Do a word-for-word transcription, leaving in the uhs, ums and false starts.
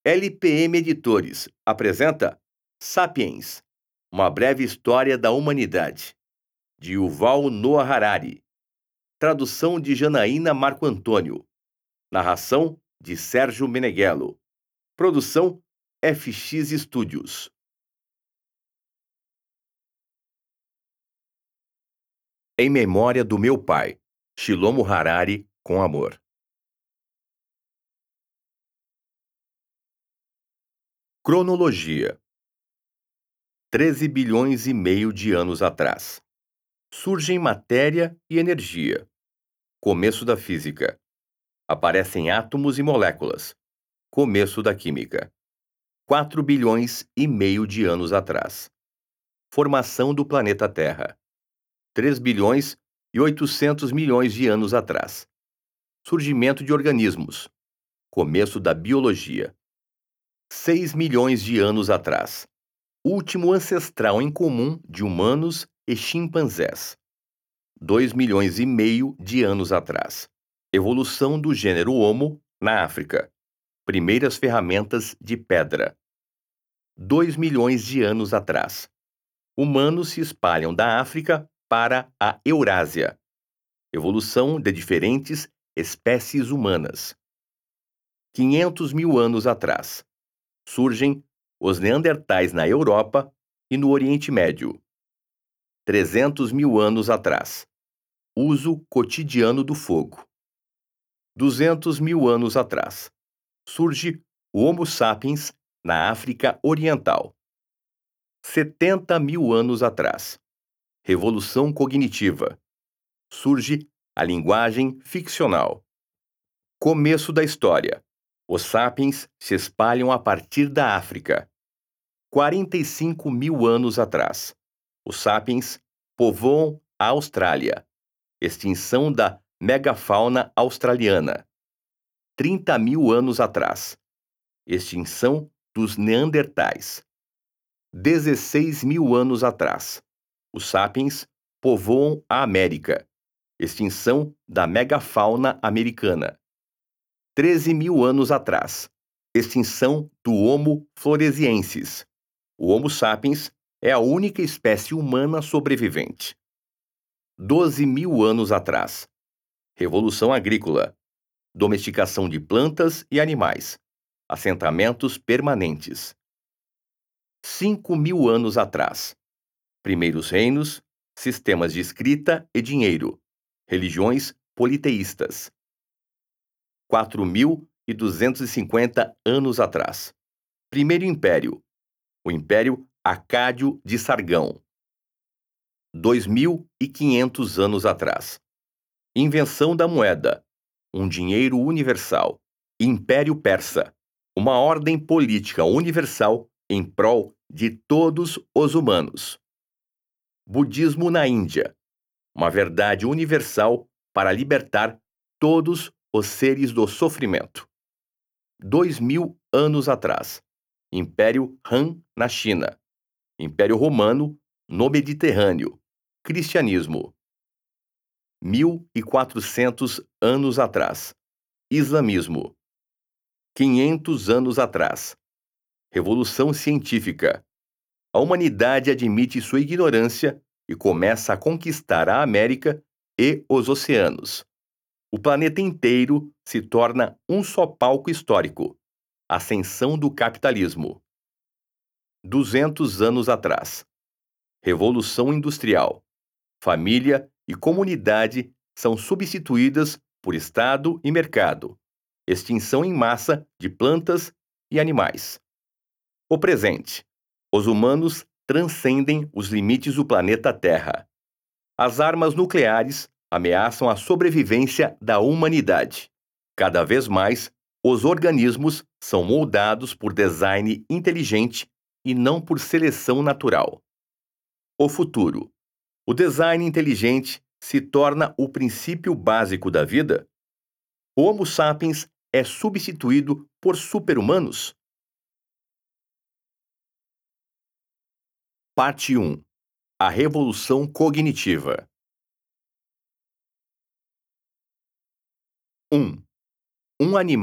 L P M Editores apresenta Sapiens, uma breve história da humanidade, de Yuval Noah Harari. Tradução de Janaína Marco Antônio. Narração de Sérgio Meneghello. Produção F X Studios. Em memória do meu pai, Shlomo Harari, com amor. Cronologia. treze bilhões e meio de anos atrás. Surgem matéria e energia. Começo da física. Aparecem átomos e moléculas. Começo da química. quatro bilhões e meio de anos atrás. Formação do planeta Terra. três bilhões e oitocentos milhões de anos atrás. Surgimento de organismos. Começo da biologia. seis milhões de anos atrás. Último ancestral em comum de humanos e chimpanzés. dois milhões e meio de anos atrás. Evolução do gênero Homo na África. Primeiras ferramentas de pedra. dois milhões de anos atrás. Humanos se espalham da África para a Eurásia. Evolução de diferentes espécies humanas. quinhentos mil anos atrás. Surgem os Neandertais na Europa e no Oriente Médio. trezentos mil anos atrás. Uso cotidiano do fogo. duzentos mil anos atrás. Surge o Homo sapiens na África Oriental. setenta mil anos atrás. Revolução cognitiva. Surge a linguagem ficcional. Começo da história. Os sapiens se espalham a partir da África. quarenta e cinco mil anos atrás. Os sapiens povoam a Austrália. Extinção da megafauna australiana. trinta mil anos atrás. Extinção dos Neandertais. dezesseis mil anos atrás. Os sapiens povoam a América. Extinção da megafauna americana. treze mil anos atrás. Extinção do Homo floresiensis. O Homo sapiens é a única espécie humana sobrevivente. doze mil anos atrás. Revolução agrícola. Domesticação de plantas e animais. Assentamentos permanentes. cinco mil anos atrás. Primeiros reinos, sistemas de escrita e dinheiro. Religiões politeístas. quatro mil e duzentos e cinquenta anos atrás. Primeiro Império. O Império Acádio de Sargão. dois mil e quinhentos anos atrás. Invenção da moeda. Um dinheiro universal. Império Persa. Uma ordem política universal em prol de todos os humanos. Budismo na Índia. Uma verdade universal para libertar todos os seres do sofrimento. Dois mil anos atrás. Império Han na China. Império Romano no Mediterrâneo. Cristianismo. Mil e quatrocentos anos atrás. Islamismo. Quinhentos anos atrás. Revolução científica. A humanidade admite sua ignorância e começa a conquistar a América e os oceanos. O planeta inteiro se torna um só palco histórico. Ascensão do capitalismo. duzentos anos atrás. Revolução industrial. Família e comunidade são substituídas por Estado e mercado. Extinção em massa de plantas e animais. O presente. Os humanos transcendem os limites do planeta Terra. As armas nucleares ameaçam a sobrevivência da humanidade. Cada vez mais, os organismos são moldados por design inteligente e não por seleção natural. O futuro. O design inteligente se torna o princípio básico da vida? O Homo sapiens é substituído por super-humanos? Parte um. A revolução cognitiva. um. Um animal